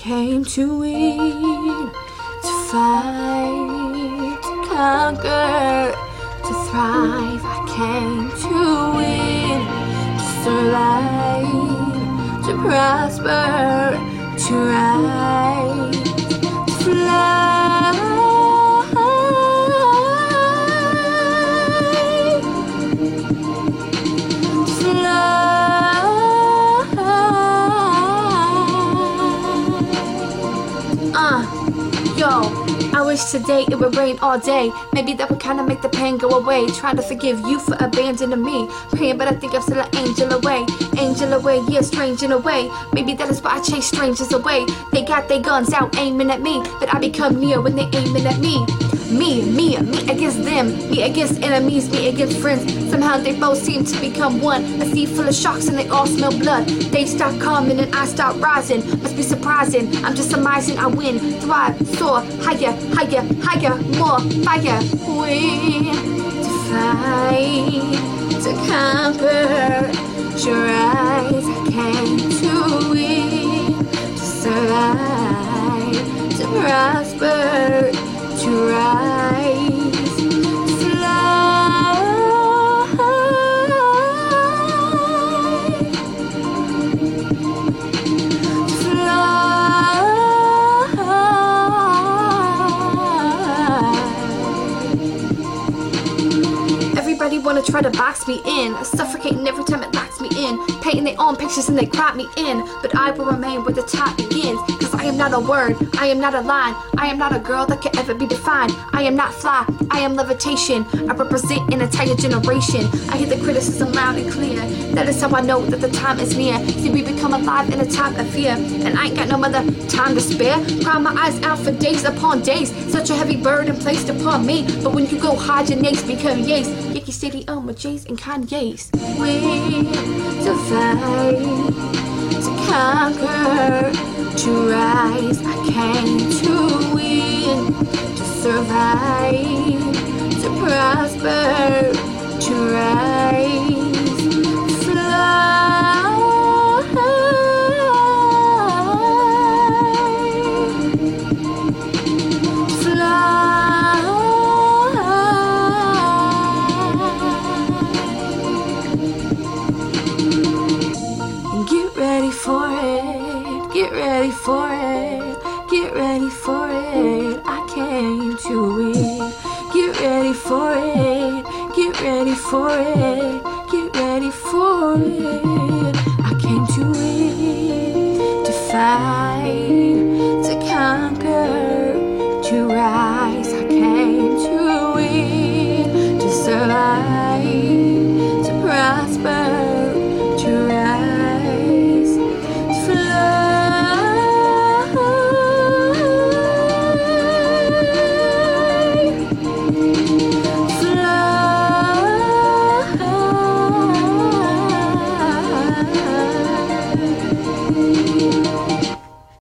came to win, to fight, to conquer, to thrive. I came to win, to survive, to prosper, to rise, to fly, to fly. Yo, I wish today it would rain all day. Maybe that would kinda make the pain go away. Trying to forgive you for abandoning me. Praying, but I think I'm still an angel away. Angel away, yeah, strange in a way. Maybe that is why I chase strangers away. They got their guns out aiming at me, but I become near when they aiming at me. Me against them, me against enemies, me against friends. Somehow they both seem to become one. A sea full of sharks and they all smell blood. They stop calming and I start rising. Must be surprising, I'm just surmising I win, thrive, soar, higher, higher, higher, more fire. Win, to fight, to conquer, to rise. I came to win, to survive, to prosper, to rise, to fly, to fly. Everybody wanna try to box me in, suffocating every time it locks me in, painting their own pictures and they crop me in, but I will remain where the top begins. I am not a word, I am not a line, I am not a girl that can ever be defined. I am not fly, I am levitation. I represent an entire generation. I hear the criticism loud and clear. That is how I know that the time is near. See, we become alive in a time of fear, and I ain't got no other time to spare. Cry my eyes out for days upon days. Such a heavy burden placed upon me. But when you go hard, your nays become yays. Yankee City with J's and Kanye's. We to fight, to conquer, to rise. I came to win, to survive, to prosper, to rise, to fly, to fly. And get ready for it. Get ready for it, get ready for it. I came to win. Get ready for it, get ready for it, get ready for it. I came to win, to fight.